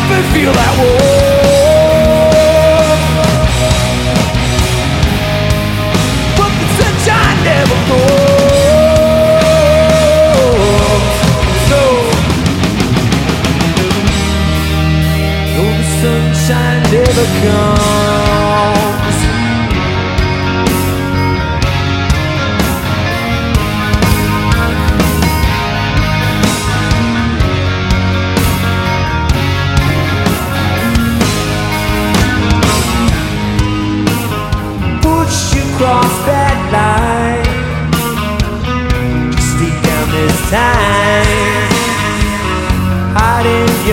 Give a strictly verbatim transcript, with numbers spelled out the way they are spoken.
ever feel that warmth, but the sunshine never comes. So, though the sunshine never comes, cross that line, just stay down this time.